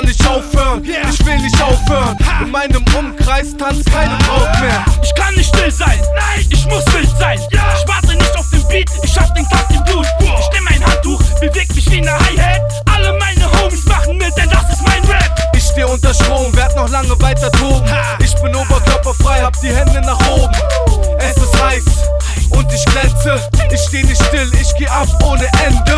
kann nicht aufhören, ich will nicht aufhören. In meinem Umkreis tanzt keine Braut mehr. Ich kann nicht still sein, nein, ich muss wild sein. Ich warte nicht auf den Beat, ich hab den Takt im Blut. Ich nehm ein Handtuch, beweg mich wie ne Hi-Hat. Alle meine Homies machen mit, denn das ist mein Rap. Ich steh unter Strom, werd noch lange weiter toben. Ich bin oberkörperfrei, hab die Hände nach oben. Es ist heiß und ich glänze. Ich steh nicht still, ich geh ab ohne Ende.